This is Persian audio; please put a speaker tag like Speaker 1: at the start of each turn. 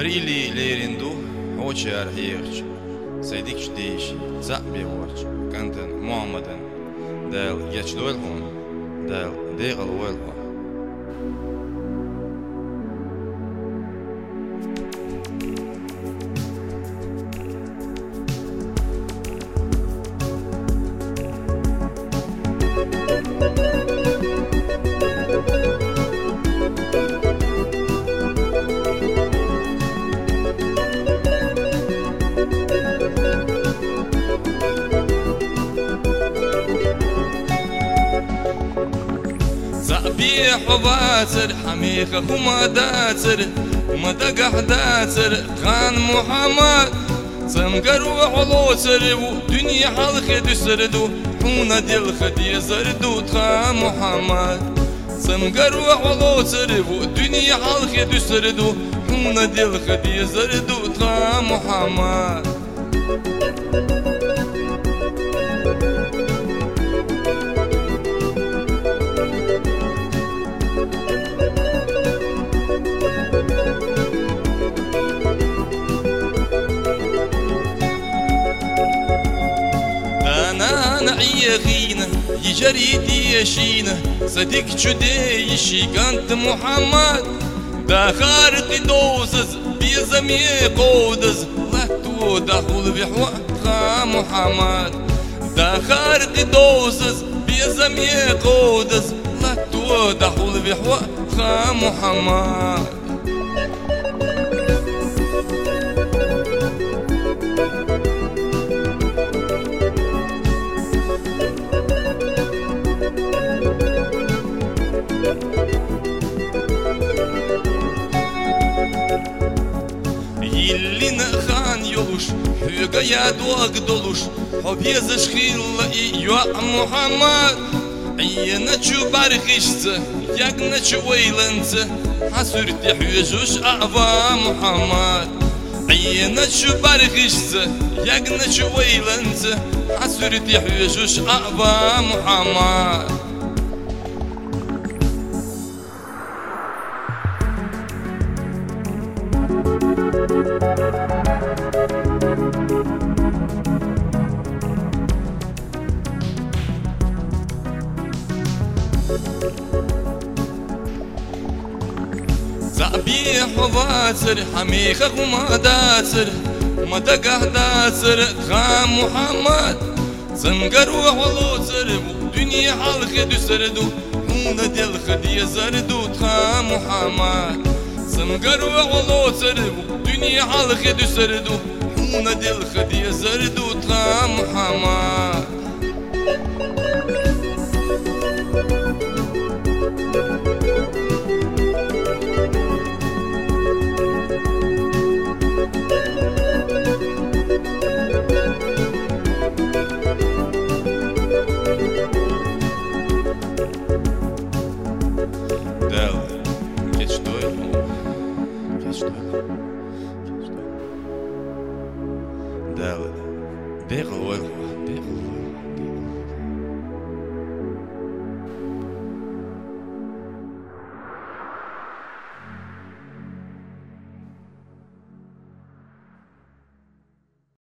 Speaker 1: Barili lerindu, oči arhierč, saydikş değişi, zabi vorç, kanten Muhammadan, del geç doylhun, del degal oylhun.
Speaker 2: بيح وباتر حميقة وما داتر وما دقح داتر خان محمد سمقر وعلوتر ودنيا حلق دسردو حونا دل خدي زردو خان محمد سمقر وعلوتر ودنيا حلق دسردو حونا دل خدي زردو خان محمد عيغينا يجريدي يشينا صديق جديشي كانت محمد دا خارق دوزز بيزمي قودز لا تودخل بحوقها محمد دا خارق دوزز بيزمي قودز لا تودخل بحوقها محمد Yillina khan yoluş, hügaya doğak doluş Hobiyazı şkilla iyo Muhammad Iyana çu barıkıştı, yagna çu veylansı Hasürti hüzuş ava Muhammad Iyana çu barıkıştı, yagna çu veylansı Hasürti hüzuş ava Muhammad صعبيح وباتر حميخة وما داتر وما دقح داتر خام محمد سنقر وحلوتر ودنيا حلق دسردو حونا دل خدي زردو خام محمد سنقر وحلوتر ودنيا حلق دسردو حونا دل خدي زردو خام محمد
Speaker 1: Del, degal oylhun, degal oylhun.